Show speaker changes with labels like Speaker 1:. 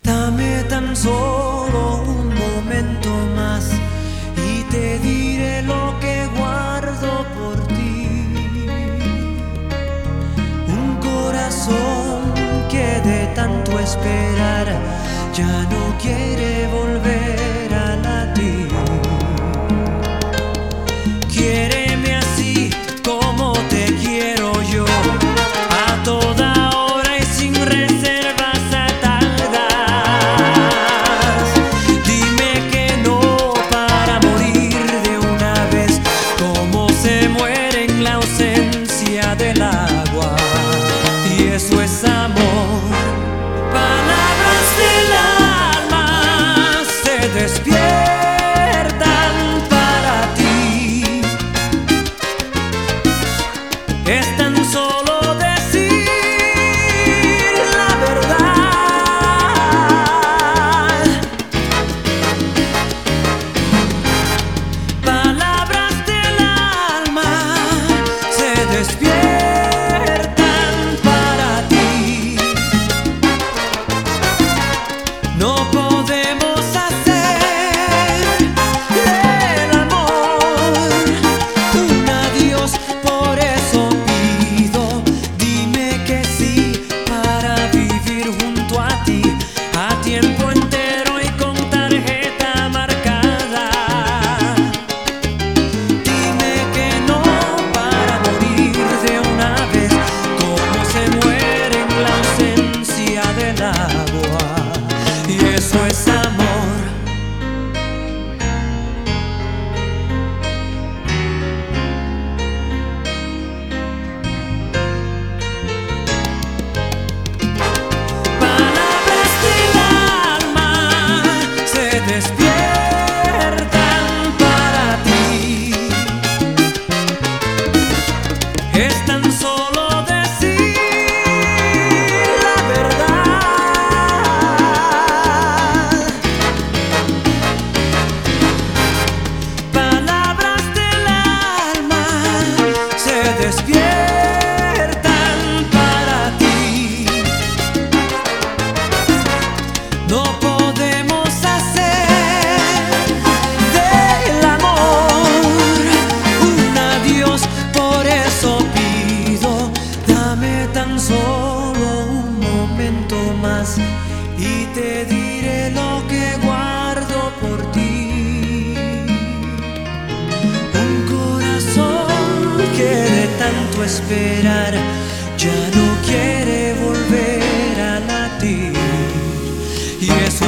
Speaker 1: Dame tan solo un momento más y te diré lo que guardo por ti. Un corazón que de tanto esperar ya no quiere volver a latir. Quiéreme así como te quiero yo, a toda hora y sin reservas atadas. Dime que no para morir de una vez, como se muere en la ausencia del agua. Y eso es amor. Palabras del alma se despiertan para ti. Es tan solo decir la verdad. Palabras del alma se despiertan para ti. No podemos hacer del amor un adiós, por eso pido, dime que sí para vivir junto a ti, a tiempo entero y con tarjeta marcada. Dime que no para morir de una vez, como se muere en la ausencia del agua. Y eso es amor. Palabras del alma se despiertan para ti. Es tan solo decir la verdad. Palabras del alma se despiertan para ti. No podemos hacer del amor un adiós, por eso pido, dame tan solo un momento más y te diré lo que guardo por ti. Un corazón que de tanto esperar ya no quiere volver a latir. Y eso